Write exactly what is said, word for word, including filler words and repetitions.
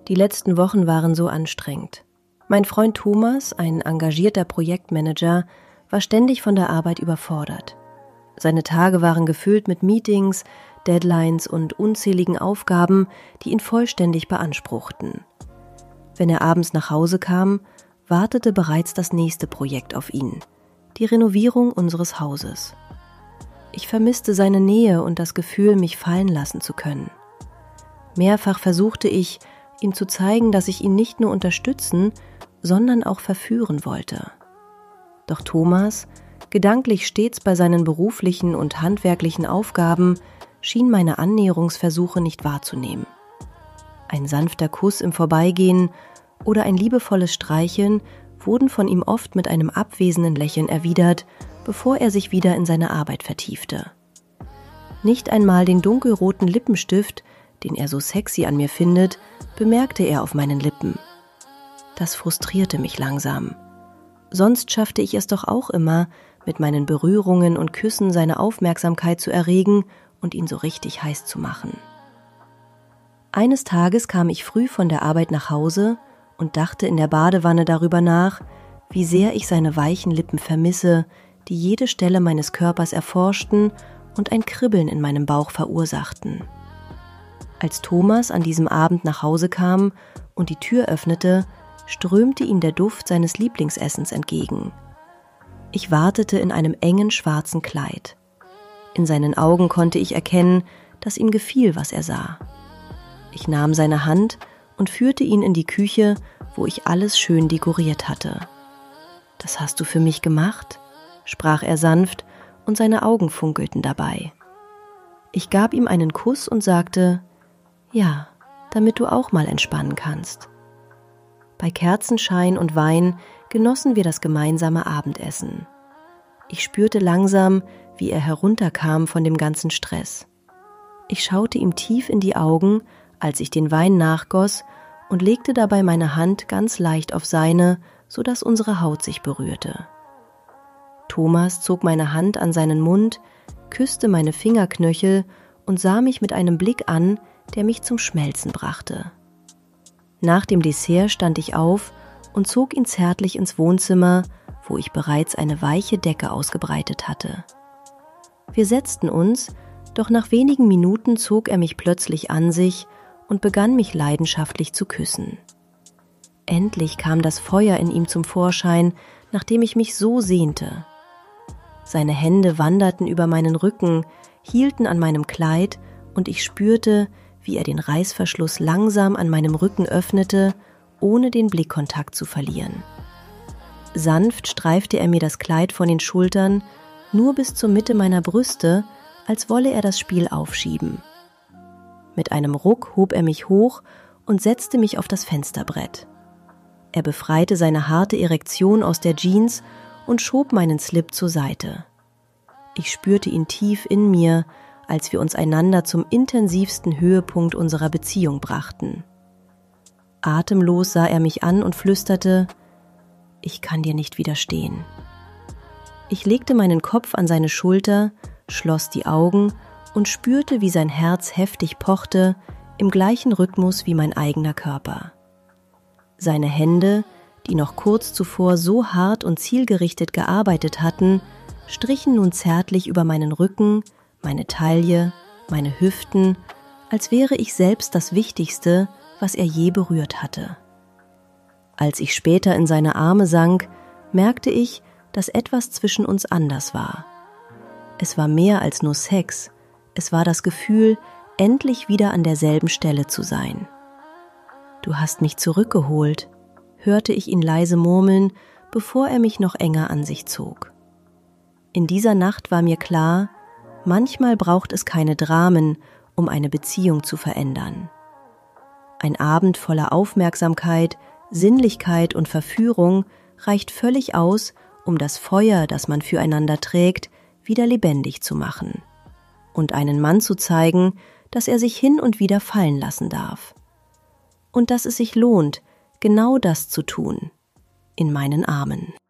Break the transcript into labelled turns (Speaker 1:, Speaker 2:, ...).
Speaker 1: Die letzten Wochen waren so anstrengend. Mein Freund Thomas, ein engagierter Projektmanager, war ständig von der Arbeit überfordert. Seine Tage waren gefüllt mit Meetings, Deadlines und unzähligen Aufgaben, die ihn vollständig beanspruchten. Wenn er abends nach Hause kam, wartete bereits das nächste Projekt auf ihn, die Renovierung unseres Hauses. Ich vermisste seine Nähe und das Gefühl, mich fallen lassen zu können. Mehrfach versuchte ich, ihm zu zeigen, dass ich ihn nicht nur unterstützen, sondern auch verführen wollte. Doch Thomas, gedanklich stets bei seinen beruflichen und handwerklichen Aufgaben, schien meine Annäherungsversuche nicht wahrzunehmen. Ein sanfter Kuss im Vorbeigehen oder ein liebevolles Streicheln wurden von ihm oft mit einem abwesenden Lächeln erwidert, bevor er sich wieder in seine Arbeit vertiefte. Nicht einmal den dunkelroten Lippenstift, den er so sexy an mir findet, bemerkte er auf meinen Lippen. Das frustrierte mich langsam. Sonst schaffte ich es doch auch immer, mit meinen Berührungen und Küssen seine Aufmerksamkeit zu erregen und ihn so richtig heiß zu machen. Eines Tages kam ich früh von der Arbeit nach Hause und dachte in der Badewanne darüber nach, wie sehr ich seine weichen Lippen vermisse, die jede Stelle meines Körpers erforschten und ein Kribbeln in meinem Bauch verursachten. Als Thomas an diesem Abend nach Hause kam und die Tür öffnete, strömte ihm der Duft seines Lieblingsessens entgegen. Ich wartete in einem engen schwarzen Kleid. In seinen Augen konnte ich erkennen, dass ihm gefiel, was er sah. Ich nahm seine Hand und führte ihn in die Küche, wo ich alles schön dekoriert hatte. »Das hast du für mich gemacht?« sprach er sanft und seine Augen funkelten dabei. Ich gab ihm einen Kuss und sagte, »Ja, damit du auch mal entspannen kannst.« Bei Kerzenschein und Wein genossen wir das gemeinsame Abendessen. Ich spürte langsam, wie er herunterkam von dem ganzen Stress. Ich schaute ihm tief in die Augen, als ich den Wein nachgoss, und legte dabei meine Hand ganz leicht auf seine, sodass unsere Haut sich berührte. Thomas zog meine Hand an seinen Mund, küsste meine Fingerknöchel und sah mich mit einem Blick an, der mich zum Schmelzen brachte. Nach dem Dessert stand ich auf und zog ihn zärtlich ins Wohnzimmer, wo ich bereits eine weiche Decke ausgebreitet hatte. Wir setzten uns, doch nach wenigen Minuten zog er mich plötzlich an sich und begann mich leidenschaftlich zu küssen. Endlich kam das Feuer in ihm zum Vorschein, nach dem ich mich so sehnte. Seine Hände wanderten über meinen Rücken, hielten an meinem Kleid und ich spürte, wie er den Reißverschluss langsam an meinem Rücken öffnete, ohne den Blickkontakt zu verlieren. Sanft streifte er mir das Kleid von den Schultern, nur bis zur Mitte meiner Brüste, als wolle er das Spiel aufschieben. Mit einem Ruck hob er mich hoch und setzte mich auf das Fensterbrett. Er befreite seine harte Erektion aus der Jeans und schob meinen Slip zur Seite. Ich spürte ihn tief in mir, als wir uns einander zum intensivsten Höhepunkt unserer Beziehung brachten. Atemlos sah er mich an und flüsterte, »Ich kann dir nicht widerstehen.« Ich legte meinen Kopf an seine Schulter, schloss die Augen und spürte, wie sein Herz heftig pochte, im gleichen Rhythmus wie mein eigener Körper. Seine Hände, die noch kurz zuvor so hart und zielgerichtet gearbeitet hatten, strichen nun zärtlich über meinen Rücken, meine Taille, meine Hüften, als wäre ich selbst das Wichtigste, was er je berührt hatte. Als ich später in seine Arme sank, merkte ich, dass etwas zwischen uns anders war. Es war mehr als nur Sex, es war das Gefühl, endlich wieder an derselben Stelle zu sein. »Du hast mich zurückgeholt«, hörte ich ihn leise murmeln, bevor er mich noch enger an sich zog. In dieser Nacht war mir klar, manchmal braucht es keine Dramen, um eine Beziehung zu verändern. Ein Abend voller Aufmerksamkeit, Sinnlichkeit und Verführung reicht völlig aus, um das Feuer, das man füreinander trägt, wieder lebendig zu machen und einen Mann zu zeigen, dass er sich hin und wieder fallen lassen darf. Und dass es sich lohnt, genau das zu tun, in meinen Armen.